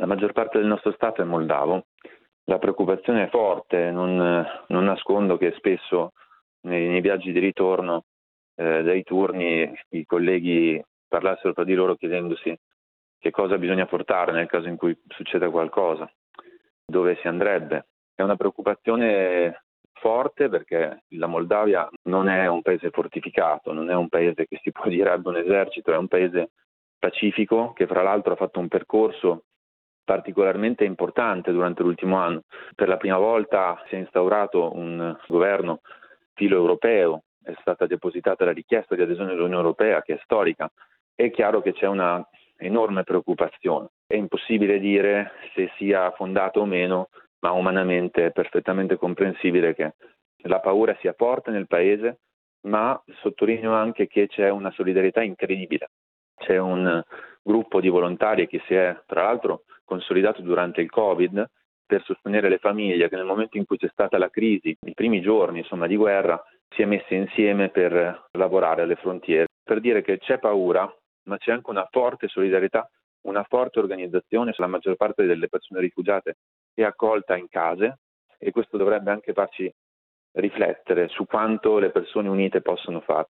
maggior parte del nostro Stato è moldavo. La preoccupazione è forte, non nascondo che spesso nei viaggi di ritorno dai turni i colleghi parlassero tra di loro chiedendosi che cosa bisogna portare nel caso in cui succeda qualcosa, dove si andrebbe. È una preoccupazione forte perché la Moldavia non è un paese fortificato, non è un paese che si può dire abbia un esercito, è un paese pacifico che fra l'altro ha fatto un percorso particolarmente importante durante l'ultimo anno. Per la prima volta si è instaurato un governo filo-europeo, è stata depositata la richiesta di adesione all'Unione Europea che è storica. È chiaro che c'è una enorme preoccupazione. È impossibile dire se sia fondata o meno, ma umanamente è perfettamente comprensibile che la paura sia forte nel paese, ma sottolineo anche che c'è una solidarietà incredibile. C'è un gruppo di volontari che si è tra l'altro consolidato durante il Covid per sostenere le famiglie che nel momento in cui c'è stata la crisi, i primi giorni di guerra, si è messa insieme per lavorare alle frontiere, per dire che c'è paura, ma c'è anche una forte solidarietà, una forte organizzazione. La maggior parte delle persone rifugiate è accolta in case e questo dovrebbe anche farci riflettere su quanto le persone unite possono fare.